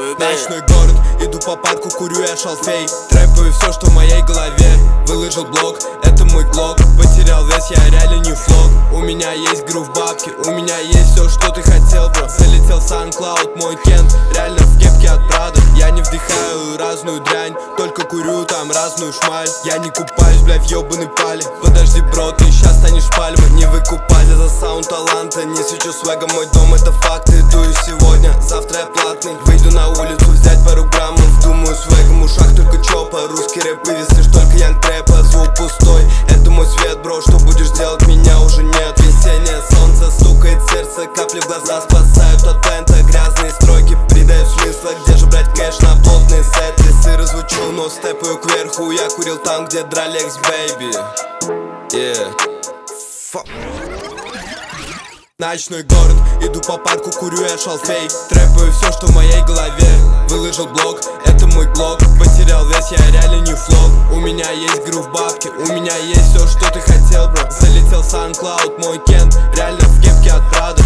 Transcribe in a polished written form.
Ночной город, иду по парку, курю я шалфей. Трэпаю все, что в моей голове. Выложил блог, это мой глок. Потерял вес, я реально не флог. У меня есть грув бабки, у меня есть все, что ты хотел, бро. Залетел SoundCloud, мой Кент, реально в кепке от Прада. Я не вдыхаю разную дрянь, только курю там разную шмаль. Я не купаюсь, бля, в ёбаной пале. Подожди, бро, ты щас станешь пальмой. Не выкупали за саунд таланта. Не свечу свегом, мой дом это факт. Иду сегодня, завтра я платный. Выйду на улицу, взять пару граммов. Думаю, свегом в ушах только чопа. Русский рэп вывезешь только янг трэпа. Звук пустой, это мой свет, бро. Что будешь делать, меня уже нет. Весеннее солнце стукает в сердце. Капли в глаза спасают от тента. Грязные стройки придают смысла. Где же брать кэш на плотные сеты? Сыры звучу, но степаю кверху. Я курил там, где драли экс-бэйби. Yeah. Fuck. Ночной город, иду по парку, курю я шалфей. Трэпаю все, что в моей голове. Выложил блог, это мой глок. Потерял вес, я реально не флог. У меня есть грув бабки, у меня есть все, что ты хотел, бро. Залетел SoundCloud, мой Кент, реально в кепке от Прада.